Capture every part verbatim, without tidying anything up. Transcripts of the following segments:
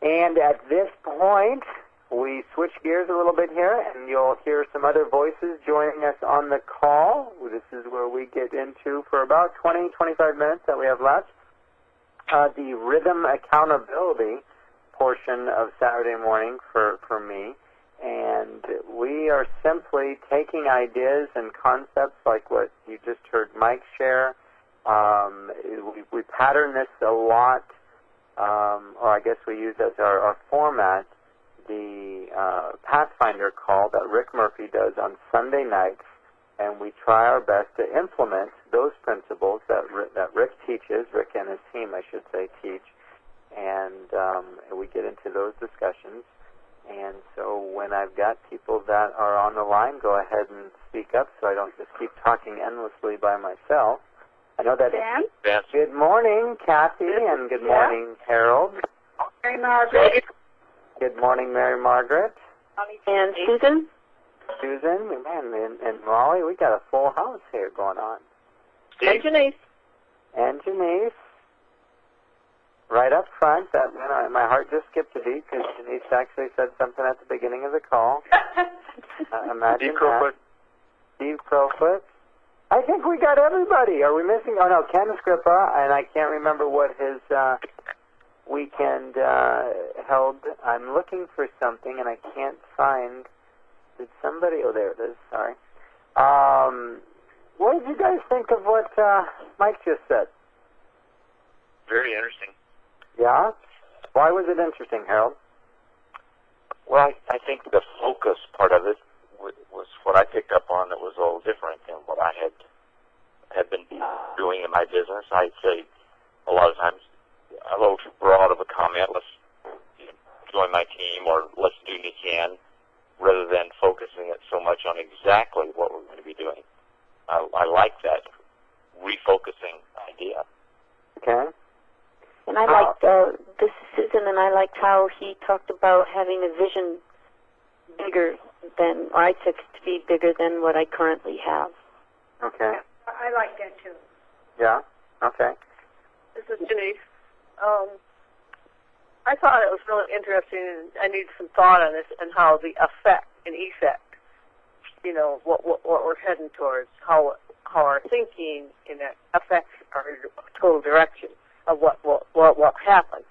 And at this point, we switch gears a little bit here, and you'll hear some other voices joining us on the call. This is where we get into, for about twenty, twenty-five minutes that we have left, uh, the rhythm accountability portion of Saturday morning for, for me. And we are simply taking ideas and concepts like what you just heard Mike share. Um, we, we pattern this a lot, um, or I guess we use as our, our format, the uh, Pathfinder call that Rick Murphy does on Sunday nights, and we try our best to implement those principles that Rick, that Rick teaches, Rick and his team, I should say, teach, and, um, and we get into those discussions. And so when I've got people that are on the line, go ahead and speak up so I don't just keep talking endlessly by myself. I know that. Dan? Dan. Good morning, Kathy, and good yeah. morning, Harold. Mary Margaret. Good morning, Mary Margaret. And Susan? Susan, man, and, and Molly, we got a full house here going on. And Janice. And Janice. Right up front, that you know, my heart just skipped a beat because Denise actually said something at the beginning of the call. uh, imagine Steve Crowfoot. Steve Crowfoot. I think we got everybody. Are we missing? Oh no, Ken Scrippa, and I can't remember what his uh, weekend uh, held. I'm looking for something and I can't find. Did somebody? Oh, there it is. Sorry. Um, what did you guys think of what uh, Mike just said? Very interesting. Yeah? Why was it interesting, Harold? Well, I, I think the focus part of it w- was what I picked up on that was a little different than what I had had been doing in my business. I'd say a lot of times a little too broad of a comment, let's join my team or let's do what you can, rather than focusing it so much on exactly what we're going to be doing. I, I like that refocusing idea. Okay. And I liked, uh, this is Susan, and I liked how he talked about having a vision bigger than, or I took it to be bigger than what I currently have. Okay. I like that too. Yeah? Okay. This is Janice. Um, I thought it was really interesting, and I need some thought on this and how the effect and effect, you know, what what, what we're heading towards, how how our thinking in that affects our total direction of what what what, what happens.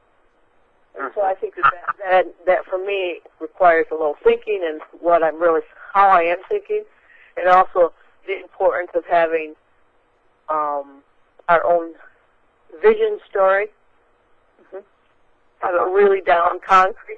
And so I think that, that that that for me requires a little thinking and what I'm really how I am thinking, and also the importance of having um, our own vision story. Mm-hmm. Have it really down concrete.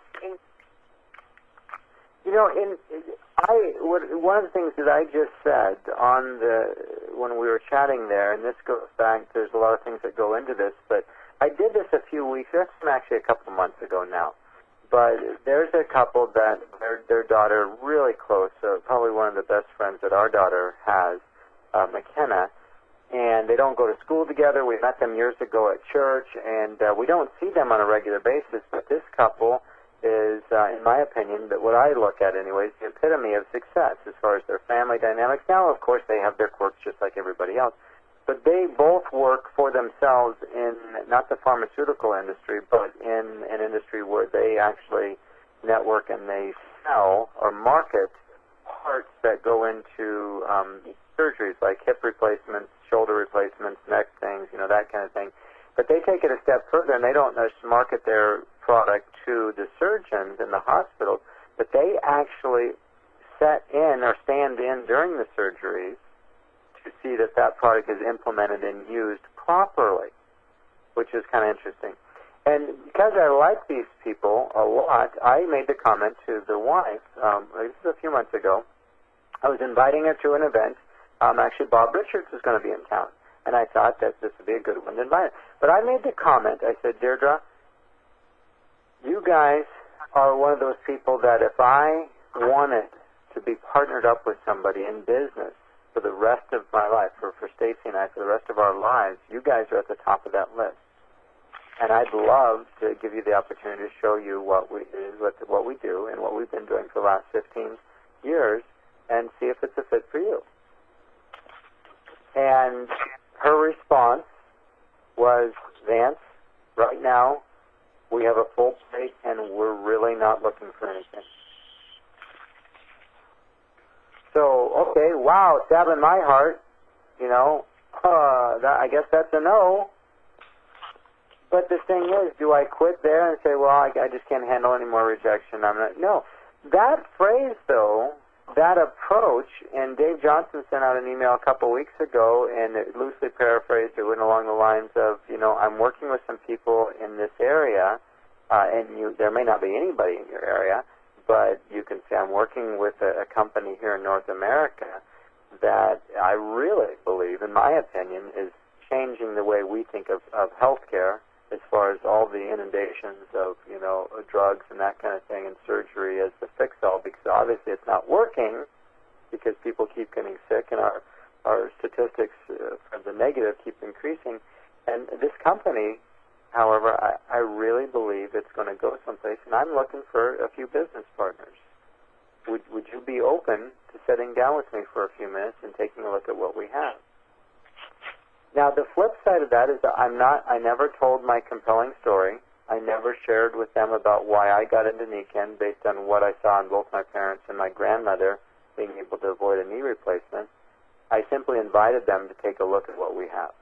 You know, in I what, one of the things that I just said on the when we were chatting there, and this goes back. There's a lot of things that go into this, but I did this a few weeks. That's actually a couple of months ago now. But there's a couple that their their daughter really close, uh, probably one of the best friends that our daughter has, uh, McKenna. And they don't go to school together. We met them years ago at church, and uh, we don't see them on a regular basis. But this couple is, uh, in my opinion, that what I look at anyways, the epitome of success as far as their family dynamics. Now, of course, they have their quirks just like everybody else. But they both work for themselves in not the pharmaceutical industry, but in an industry where they actually network and they sell or market parts that go into um, surgeries like hip replacements, shoulder replacements, neck things, you know, that kind of thing. But they take it a step further, and they don't just market their product to the surgeons in the hospitals, but they actually set in or stand in during the surgeries to see that that product is implemented and used properly, which is kind of interesting. And because I like these people a lot, I made the comment to the wife, um, this is a few months ago. I was inviting her to an event. Um, actually, Bob Richards was going to be in town, and I thought that this would be a good one to invite her. But I made the comment, I said, Deirdre, you guys are one of those people that if I wanted to be partnered up with somebody in business for the rest of my life, or for Stacy and I for the rest of our lives, you guys are at the top of that list. And I'd love to give you the opportunity to show you what we what, what we do and what we've been doing for the last fifteen years and see if it's a fit for you. And her response was, Vance, right now, We have a full plate, and we're really not looking for anything. So, okay, wow, stabbing my heart, you know, uh, that, I guess that's a no. But the thing is, do I quit there and say, well, I, I just can't handle any more rejection? I'm not. No. That phrase, though, that approach, and Dave Johnson sent out an email a couple weeks ago, and it loosely paraphrased, it went along the lines of, you know, I'm working with some people in this area, uh, and you, there may not be anybody in your area, but you can say I'm working with a, a company here in North America that I really believe, in my opinion, is changing the way we think of, of healthcare, as far as all the inundations of, you know, drugs and that kind of thing, and surgery as the fix-all, because obviously it's not working, because people keep getting sick, and our our statistics uh, for the negative keep increasing. And this company, however, I, I really believe it's going to go someplace, and I'm looking for a few business partners. Would would you be open to sitting down with me for a few minutes and taking a look at what we have? Now, the flip side of that is that I'm not, I never told my compelling story. I never shared with them about why I got into Nikken based on what I saw in both my parents and my grandmother being able to avoid a knee replacement. I simply invited them to take a look at what we have.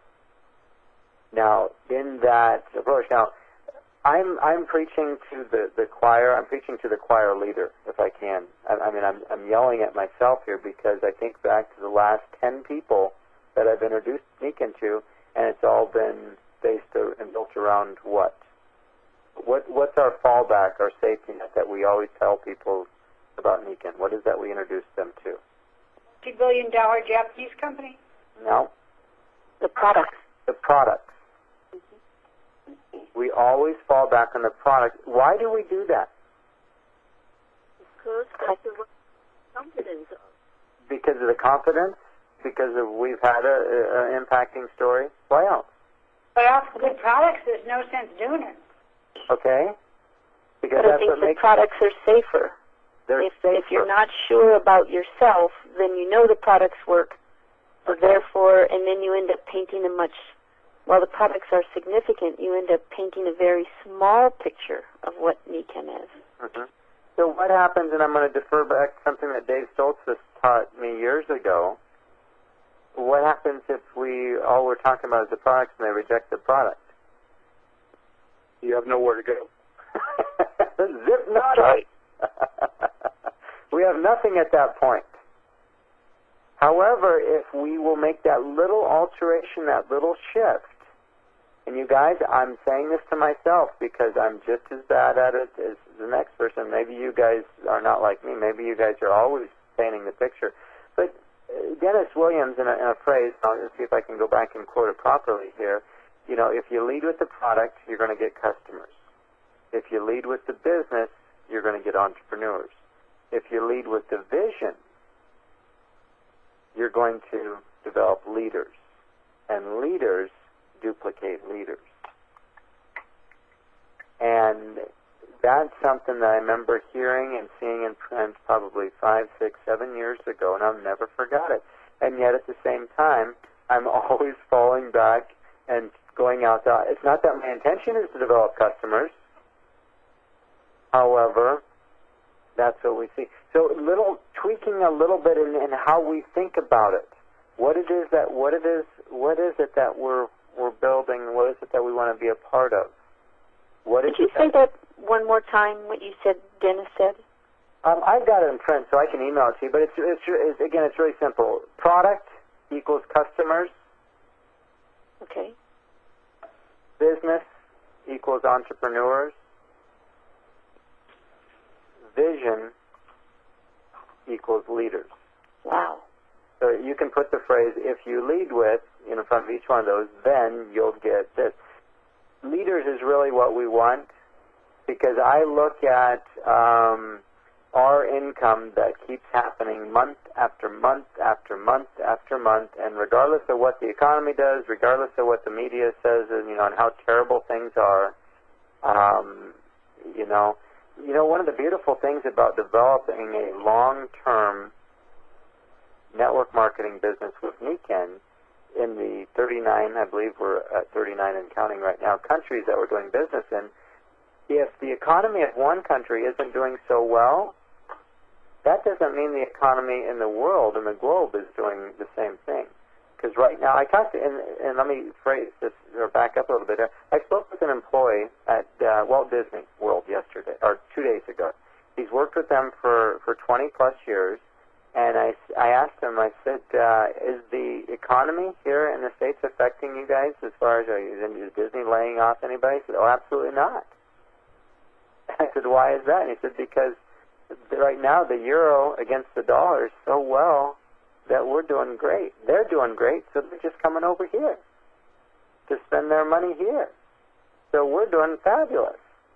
Now, in that approach, now, I'm I'm preaching to the, the choir, I'm preaching to the choir leader, if I can. I, I mean, I'm, I'm yelling at myself here because I think back to the last ten people that I've introduced Nikken to, and it's all been based and built around what? What what's our fallback, our safety net that we always tell people about Nikken? What is that we introduce them to? Two billion dollar Japanese company? No. The products. The products. Mm-hmm. We always fall back on the product. Why do we do that? Because that's the confidence of. Because of the confidence? Because of we've had a, a, a impacting story? Why else? But off good products, there's no sense doing it. Okay. Because but I that's think what the makes products are safer. They're if, safer. if you're not sure about yourself, then you know the products work. So okay. Therefore, and then you end up painting a much, while the products are significant, you end up painting a very small picture of what Nikken is. Mm-hmm. So what happens, and I'm going to defer back to something that Dave Stoltzfus taught me years ago, what happens if we, all we're talking about is the products and they reject the product? You have nowhere to go. Zip not right. We have nothing at that point. However, if we will make that little alteration, that little shift, and you guys, I'm saying this to myself because I'm just as bad at it as the next person. Maybe you guys are not like me. Maybe you guys are always painting the picture. But Dennis Williams, in a, in a phrase, I'll see if I can go back and quote it properly here, you know, if you lead with the product, you're going to get customers. If you lead with the business, you're going to get entrepreneurs. If you lead with the vision, you're going to develop leaders. And leaders duplicate leaders. And that's something that I remember hearing and seeing in print probably five, six, seven years ago, and I've never forgot it. And yet at the same time, I'm always falling back and going out to, it's not that my intention is to develop customers. However, that's what we see. So little tweaking a little bit in, in how we think about it. What it is that what it is what is it that we're we're building? What is it that we want to be a part of? What is Could you say that one more time? What you said, Dennis said. Um, I've got it in print, so I can email it to you. But it's, it's, it's again, it's really simple. Product equals customers. Okay. Business equals entrepreneurs. Vision equals leaders. Wow. So you can put the phrase, if you lead with, in front of each one of those, then you'll get this. Leaders is really what we want, because I look at um, our income that keeps happening month after month after month after month, and regardless of what the economy does, regardless of what the media says, and you know, and how terrible things are, um, you know, you know, one of the beautiful things about developing a long-term network marketing business with Nikken, in the thirty-nine, I believe we're at thirty-nine and counting right now, countries that we're doing business in, if the economy of one country isn't doing so well, that doesn't mean the economy in the world and the globe is doing the same thing. Because right now, I talked to, and, and let me phrase this, or back up a little bit. I spoke with an employee at uh, Walt Disney World yesterday, or two days ago. He's worked with them for, for twenty plus years, and I, I asked him, I said, uh, is the economy here in the States affecting you guys as far as, are you, is Disney laying off anybody? He said, oh, absolutely not. I said, why is that? And he said, because right now the euro against the dollar is so well that we're doing great. They're doing great, so they're just coming over here to spend their money here. So we're doing fabulous.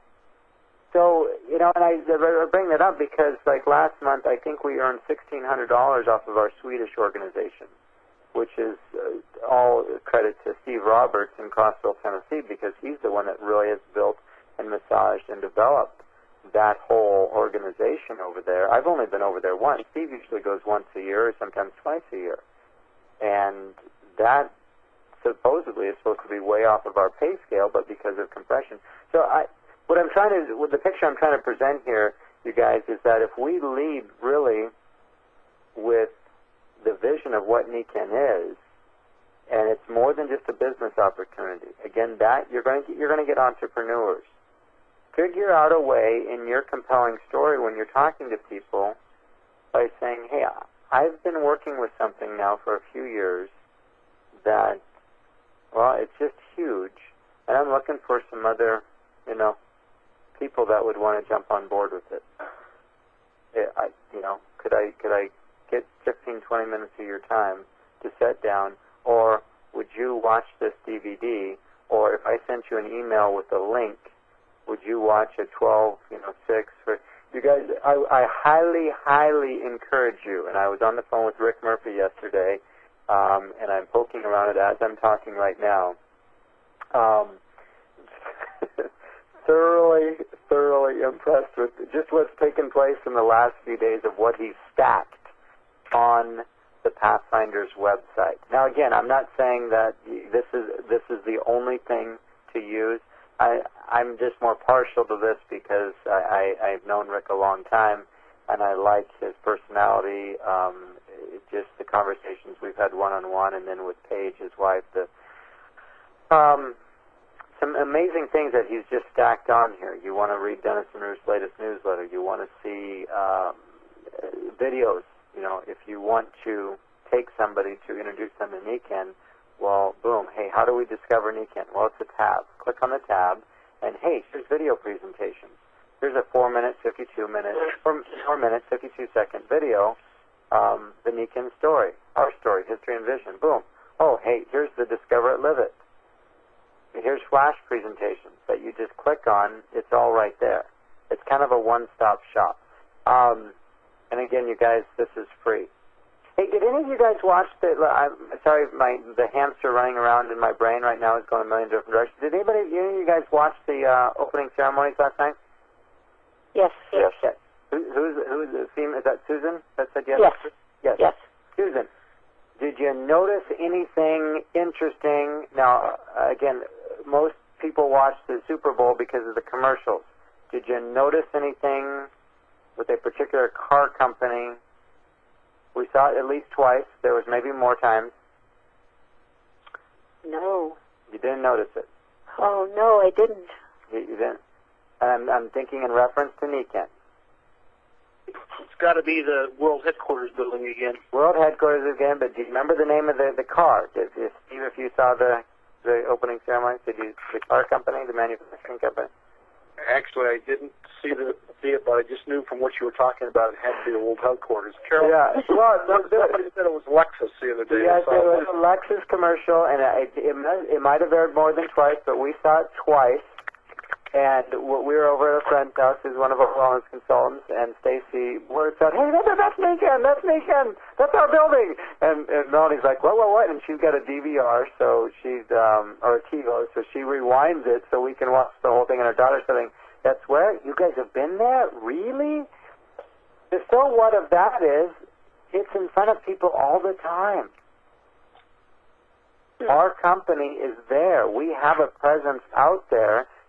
So, you know, and I, I bring that up because, like, last month I think we earned sixteen hundred dollars off of our Swedish organization, which is uh, all credit to Steve Roberts in Crossville, Tennessee, because he's the one that really has built and massaged and developed that whole organization over there. I've only been over there once. Steve usually goes once a year or sometimes twice a year. And that supposedly is supposed to be way off of our pay scale, but because of compression. So I, what I'm trying to, with the picture I'm trying to present here, you guys, is that if we lead really with the vision of what Nikken is, and it's more than just a business opportunity. Again, that you're going to, you're going to get entrepreneurs. Figure out a way in your compelling story when you're talking to people by saying, hey, I've been working with something now for a few years that, well, it's just huge, and I'm looking for some other, you know, people that would want to jump on board with it. it I, you know, could I could I get fifteen, twenty minutes of your time to sit down, or would you watch this D V D, or if I sent you an email with a link, would you watch a twelve, you know, six? For, you guys, I, I highly, highly encourage you. And I was on the phone with Rick Murphy yesterday, um, and I'm poking around it as I'm talking right now. Um, thoroughly, thoroughly impressed with just what's taken place in the last few days of what he's stacked on the Pathfinder's website. Now, again, I'm not saying that this is this is the only thing to use. I, I'm just more partial to this because I, I, I've known Rick a long time, and I like his personality, um, just the conversations we've had one-on-one, and then with Paige, his wife, the um, some amazing things that he's just stacked on here. You want to read Dennis and Ruth's latest newsletter. You want to see um, videos. You know, if you want to take somebody to introduce them to Nikken, well, boom, hey, how do we discover Nikken? Well, it's a tab. Click on the tab, and hey, here's video presentations. Here's a four minute, fifty-two minute, four, four minute, fifty-two second video, um, the Nikken story, our story, history and vision. Boom. Oh, hey, here's the Discover It, Live It. Here's flash presentations that you just click on. It's all right there. It's kind of a one-stop shop. Um, and again, you guys, this is free. Hey, did any of you guys watch the, I'm sorry, my the hamster running around in my brain right now is going a million different directions. Did anybody, any of you guys watch the uh, opening ceremonies last night? Yes. Yes. yes. Who, who's, who's the female? Is that Susan that said yes? Yes. Yes. Yes. Susan, did you notice anything interesting? Now, uh, again, most people watch the Super Bowl because of the commercials. Did you notice anything with a particular car company? We saw it at least twice. There was maybe more times. No. You didn't notice it? Oh, no, I didn't. You, you didn't? And I'm, I'm thinking in reference to Nikken. It's got to be the World Headquarters building again. World Headquarters again, but do you remember the name of the, the car? Did, did, Steve, if you saw the, the opening ceremony, did you, the car company, the manufacturing company? Actually, I didn't see the see it, but I just knew from what you were talking about it had to be the World Headquarters. Carol, yeah, well, somebody said it was Lexus the other day. Yes, it was a Lexus commercial, and it, it, it might have aired more than twice, but we saw it twice. And we were over at a friend's house, who's one of our wellness consultants, and Stacy blurts out, "Hey, that, that's Nikken, that's Nikken, that's our building." And, and Melanie's like, "What, what, what?" And she's got a D V R, so she's um, or a TiVo, so she rewinds it so we can watch the whole thing. And her daughter's saying, "That's where you guys have been there, really?" The so what of that is, it's in front of people all the time. Our company is there. We have a presence out there.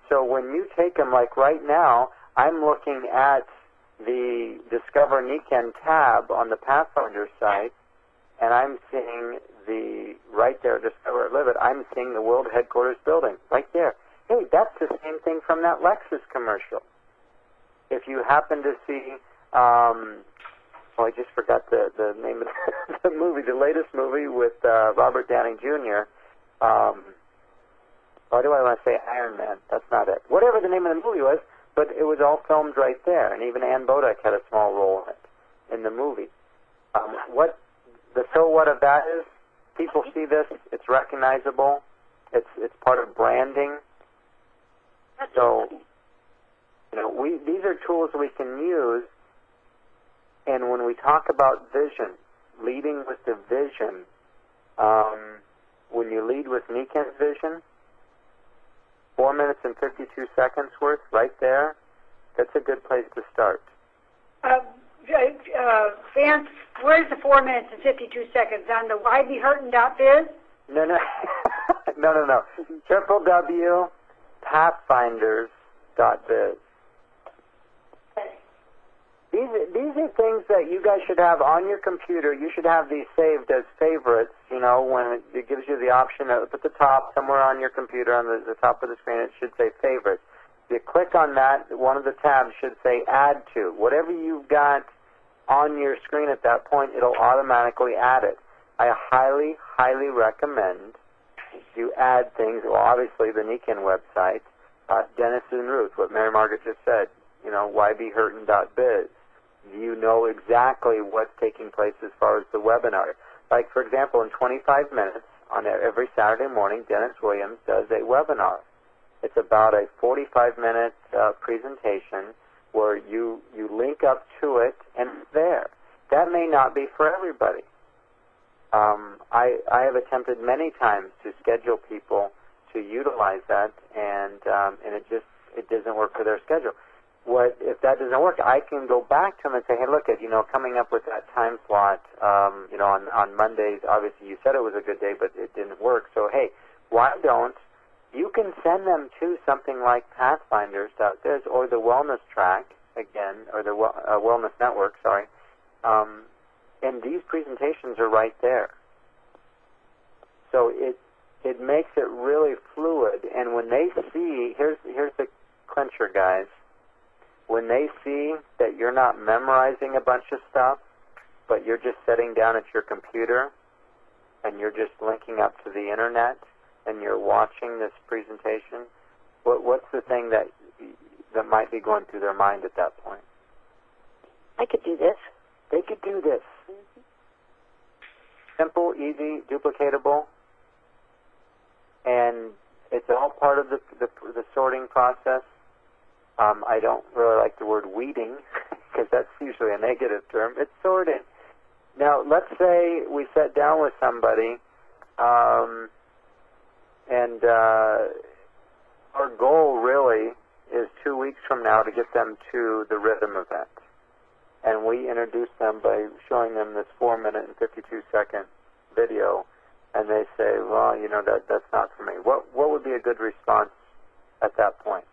So when you take them, like right now, I'm looking at the Discover Nikken tab on the Pathfinder site, and I'm seeing the, right there, Discover Live It, I'm seeing the World Headquarters building, right there. Hey, that's the same thing from that Lexus commercial. If you happen to see, um, oh, I just forgot the, the name of the movie, the latest movie with uh, Robert Downey Junior Um, why do I want to say Iron Man? That's not it. Whatever the name of the movie was, but it was all filmed right there, and even Ann Bodek had a small role in it, in the movie. Um, what the so what of that is, people see this, it's recognizable, it's it's part of branding. So, you know, we these are tools we can use, and when we talk about vision, leading with the vision, um, when you lead with Nikken's vision, four minutes and fifty-two seconds worth, right there, that's a good place to start. Uh, uh, Vance, where's the four minutes and fifty-two seconds? On the why be hurtin dot biz? No, no, no, no, no. Triple W Pathfinders dot biz. These these are things that you guys should have on your computer. You should have these saved as favorites. You know, when it, it gives you the option up at the top, somewhere on your computer, on the, the top of the screen, it should say favorites. If you click on that, one of the tabs should say Add To. Whatever you've got on your screen at that point, it'll automatically add it. I highly, highly recommend you add things. Well, obviously the Nikken website, uh, Dennis and Ruth, what Mary Margaret just said. You know, y b hurtin dot biz. You know exactly what's taking place as far as the webinar. Like, for example, in twenty-five minutes on every Saturday morning, Dennis Williams does a webinar. It's about a forty-five minute uh, presentation where you, you link up to it and it's there. That may not be for everybody. Um, I, I have attempted many times to schedule people to utilize that, and um, and it just it doesn't work for their schedule. What if that doesn't work? I can go back to them and say, hey, look, at you know, coming up with that time slot, um, you know, on on Mondays. Obviously, you said it was a good day, but it didn't work. So hey, why don't you can send them to something like Pathfinders dot biz or the Wellness Track again, or the uh, Wellness Network. Sorry, um, and these presentations are right there. So it it makes it really fluid. And when they see, here's here's the clincher, guys. When they see that you're not memorizing a bunch of stuff, but you're just sitting down at your computer and you're just linking up to the internet and you're watching this presentation, what, what's the thing that that might be going through their mind at that point? I could do this. They could do this. Mm-hmm. Simple, easy, duplicatable, and it's all part of the the, the sorting process. Um, I don't really like the word weeding because that's usually a negative term. It's sorting. Now, let's say we sat down with somebody, um, and uh, our goal really is two weeks from now to get them to the Rhythm event. And we introduce them by showing them this four minute and fifty-two second video, and they say, well, you know, that that's not for me. What, what would be a good response at that point?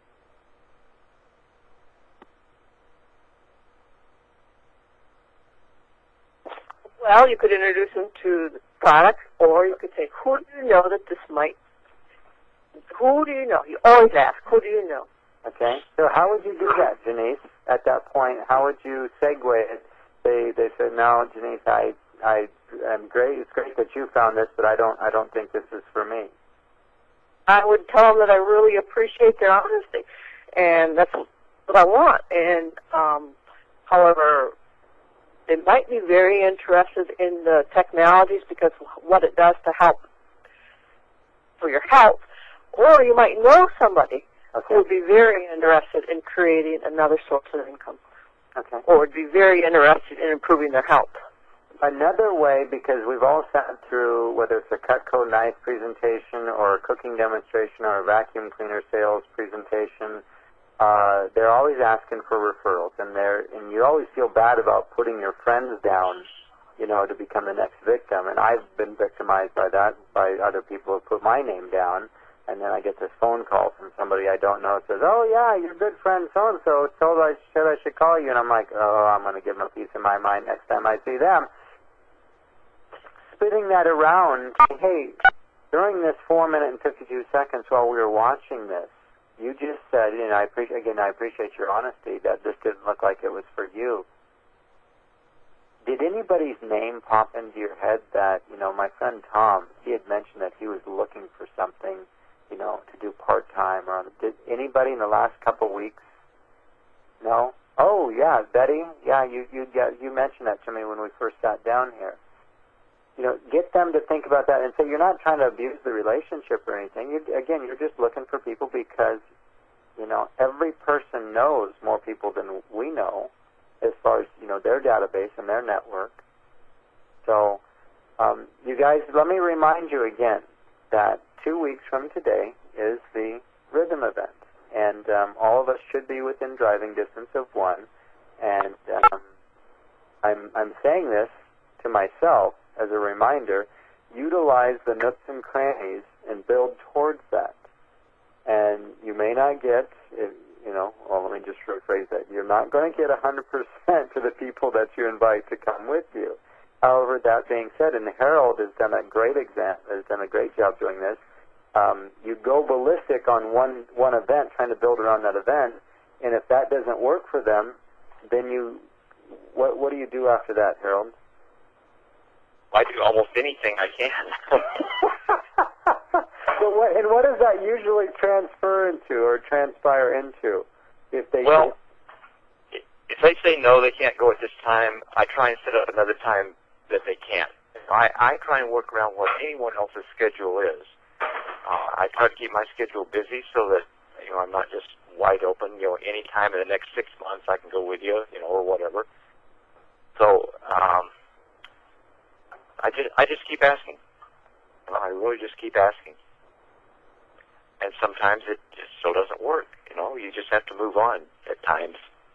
Well, you could introduce them to the product, or you could say, who do you know that this might, who do you know? You always ask, who do you know? Okay, so how would you do that, Janice, at that point? How would you segue it? They they said, no, Janice, I, I am great, it's great that you found this, but I don't, I don't think this is for me. I would tell them that I really appreciate their honesty, and that's what I want. And, um, however, they might be very interested in the technologies because what it does to help for your health, or you might know somebody okay. who would be very interested in creating another source of income, okay. or would be very interested in improving their health. Another way, because we've all sat through, whether it's a Cutco knife presentation or a cooking demonstration or a vacuum cleaner sales presentation, Uh, they're always asking for referrals, and they're and you always feel bad about putting your friends down, you know, to become the next victim. And I've been victimized by that, by other people who put my name down And then I get this phone call from somebody I don't know. It says, oh, yeah, your good friend so-and-so told I said I should call you. And I'm like, oh, I'm going to give them a piece of my mind next time I see them. Spitting that around, hey, during this four minute and fifty-two seconds while we were watching this, you just said, you know, I appreciate, again, I appreciate your honesty, that this didn't look like it was for you. Did anybody's name pop into your head that, you know, my friend Tom, he had mentioned that he was looking for something, you know, to do part-time? Or did anybody in the last couple of weeks? No? Oh, yeah, Betty, yeah, you, you, yeah, you mentioned that to me when we first sat down here. You know, get them to think about that and say you're not trying to abuse the relationship or anything. You, again, you're just looking for people because, you know, every person knows more people than we know as far as, you know, their database and their network. So, um, you guys, let me remind you again that two weeks from today is the Rhythm event. And um, all of us should be within driving distance of one. And um, I'm, I'm saying this to myself as a reminder, utilize the nooks and crannies and build towards that. And you may not get, you know, well, let me just rephrase that. You're not going to get one hundred percent to the people that you invite to come with you. However, that being said, and Harold has done a great exam, has done a great job doing this, um, you go ballistic on one, one event, trying to build around that event, and if that doesn't work for them, then you, what, what do you do after that, Harold? I do almost anything I can. So what, and what does that usually transfer into or transpire into? If they well, do? If they say no, they can't go at this time, I try and set up another time that they can't. I, I try and work around what anyone else's schedule is. Uh, I try to keep my schedule busy so that, you know, I'm not just wide open. You know, any time in the next six months I can go with you, you know, or whatever. So, um, I just I just keep asking. You know, I really just keep asking. And sometimes it just so doesn't work. You know, you just have to move on at times.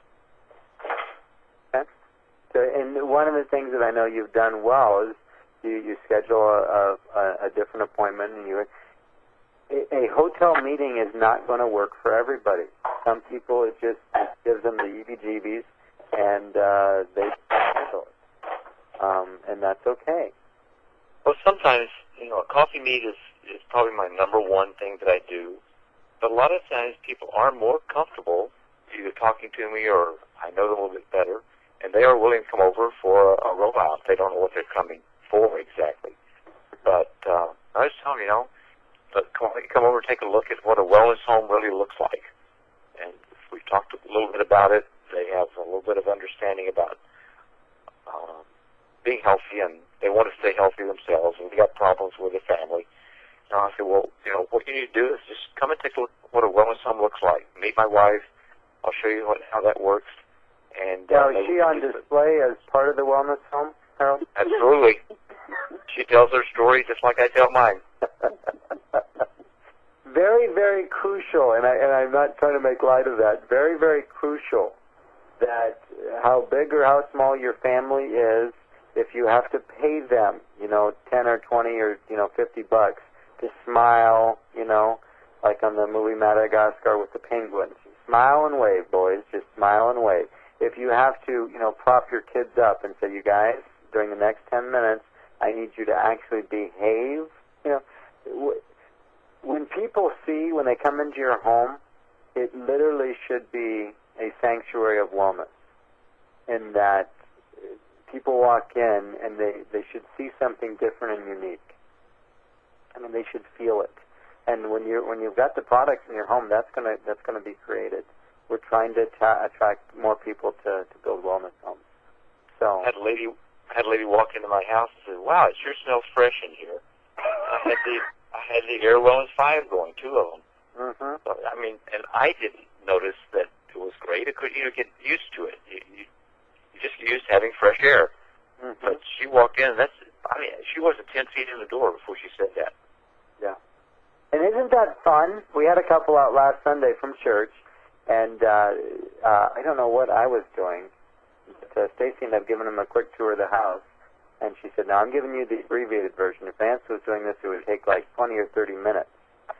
Okay. So, and one of the things that I know you've done well is you, you schedule a, a, a different appointment, and you a, a hotel meeting is not going to work for everybody. Some people it just it gives them the heebie-jeebies, and uh, they handle it. Um, and that's okay. Well, sometimes, you know, a coffee meet is, is probably my number one thing that I do. But a lot of times people are more comfortable either talking to me or I know them a little bit better, and they are willing to come over for a, a rollout. They don't know what they're coming for exactly. But uh, I just tell them, you know, come, come over and take a look at what a wellness home really looks like. And if we talked a little bit about it, they have a little bit of understanding about um, being healthy, and they want to stay healthy themselves, and we got problems with their family. And I said, well, you know, what you need to do is just come and take a look at what a wellness home looks like. Meet my wife. I'll show you what, how that works. And now, uh, is she on display as part of the wellness home, Harold? Absolutely. She tells her story just like I tell mine. Very, very crucial, and, I, and I'm not trying to make light of that, very, very crucial that how big or how small your family is, if you have to pay them, you know, ten or twenty or, you know, fifty bucks to smile, you know, like on the movie Madagascar with the penguins. Smile and wave, boys. Just smile and wave. If you have to, you know, prop your kids up and say, you guys, during the next ten minutes, I need you to actually behave, you know, when people see, when they come into your home, it literally should be a sanctuary of wellness, in that people walk in and they, they should see something different and unique. I mean, they should feel it. And when you when you've got the products in your home, that's gonna that's gonna be created. We're trying to ta- attract more people to, to build wellness homes. So I had a lady I had a lady walk into my house and said, "Wow, it sure smells fresh in here." I had the I had the Air Wellness Five going, two of them. Mm-hmm. So, I mean, and I didn't notice that it was great. I couldn't even get used to it. You, you, you just get used to having fresh air. Mm-hmm. But she walked in, and that's, I mean, she wasn't ten feet in the door before she said that. Yeah. And isn't that fun? We had a couple out last Sunday from church, and uh, uh, I don't know what I was doing, but uh, Stacy ended up giving them a quick tour of the house, and she said, now I'm giving you the abbreviated version. If Vance was doing this, it would take like twenty or thirty minutes.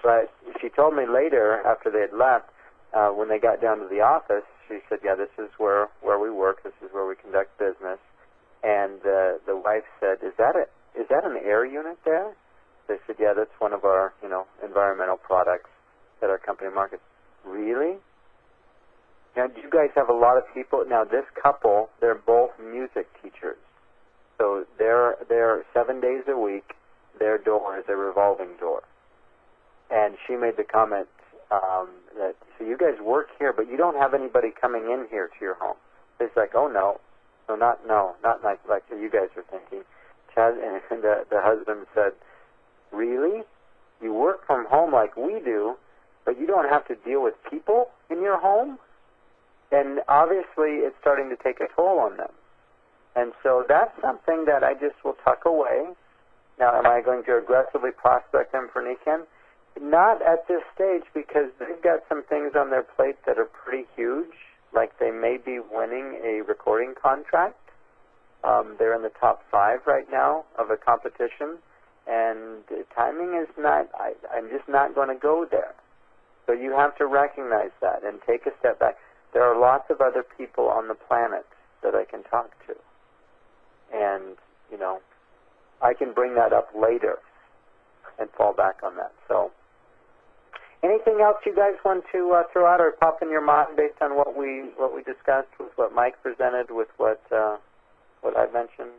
But she told me later, after they had left, uh, when they got down to the office, she said, yeah, this is where, where we work, this is where we conduct business. And uh, the wife said, is that, a, is that an air unit there? They said, yeah, that's one of our, you know, environmental products that our company markets. Really? Now, do you guys have a lot of people? Now, this couple, they're both music teachers. So they're, they're seven days a week, their door is a revolving door. And she made the comment um, that, so you guys work here, but you don't have anybody coming in here to your home. It's like, oh, no. No, not, no, not like, like you guys are thinking. Chad and the, the husband said, really? You work from home like we do, but you don't have to deal with people in your home? And obviously it's starting to take a toll on them. And so that's something that I just will tuck away. Now, am I going to aggressively prospect them for Niken? Not at this stage, because they've got some things on their plate that are pretty huge, like they may be winning a recording contract. Um, they're in the top five right now of a competition, and timing is not, I, I'm just not going to go there. So you have to recognize that and take a step back. There are lots of other people on the planet that I can talk to. And, you know, I can bring that up later and fall back on that. So, anything else you guys want to uh, throw out or pop in your mind based on what we what we discussed, with what Mike presented, with what uh, what I mentioned?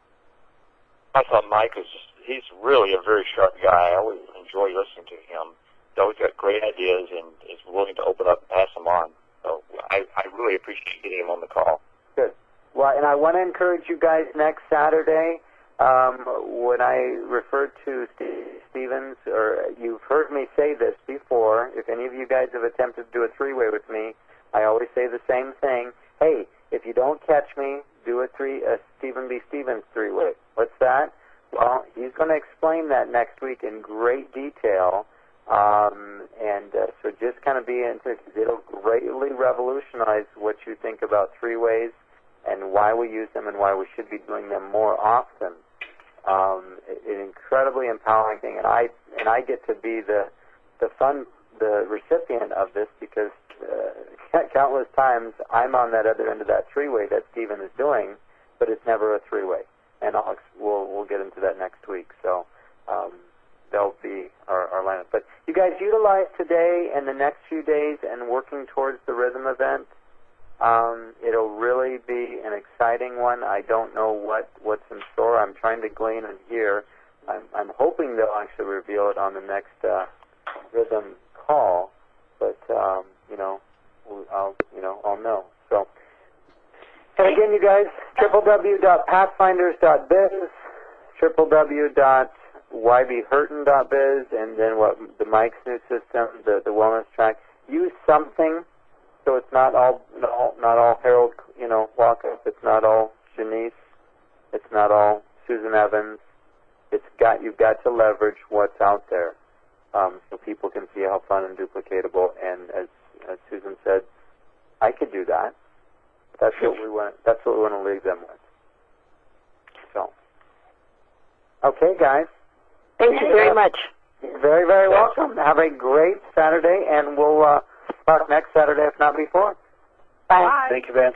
I thought Mike is he's really a very sharp guy. I always enjoy listening to him. He's always got great ideas and is willing to open up and pass them on. So I, I really appreciate getting him on the call. Good. Well, and I want to encourage you guys next Saturday. Um, when I referred to Steve Stevens, or you've heard me say this before, if any of you guys have attempted to do a three-way with me, I always say the same thing. Hey, if you don't catch me, do a three, a Stephen B. Stevens three-way. What's that? Well, he's going to explain that next week in great detail. Um, and uh, so just kind of be into it. It'll greatly revolutionize what you think about three-ways and why we use them and why we should be doing them more often. Um, an incredibly empowering thing, and I and I get to be the the fun the recipient of this, because uh, countless times I'm on that other end of that three-way that Stephen is doing, but it's never a three-way, and I'll, we'll we'll get into that next week. So um, they'll be our, our lineup. But you guys utilize today and the next few days and working towards the Rhythm event. Um, it'll really be an exciting one. I don't know what, what's in store. I'm trying to glean and hear. I'm, I'm hoping they'll actually reveal it on the next uh, Rhythm call, but um, you know, I'll you know I'll know. So, and again, you guys, w w w dot pathfinders dot biz, w w w dot y b hurton dot biz, and then what the Mike's new system, the the wellness track. Use something. So it's not all, not, not all Harold, you know, Walkup. It's not all Janice. It's not all Susan Evans. It's got you've got to leverage what's out there, um, so people can see how fun and duplicatable. And as, as Susan said, I could do that. That's what we want. That's what we want to leave them with. So, okay, guys. Thank you very much. You're very, very welcome. Have a great Saturday, and we'll. Uh, Talk next Saturday, if not before. Bye. Bye. Thank you, Van.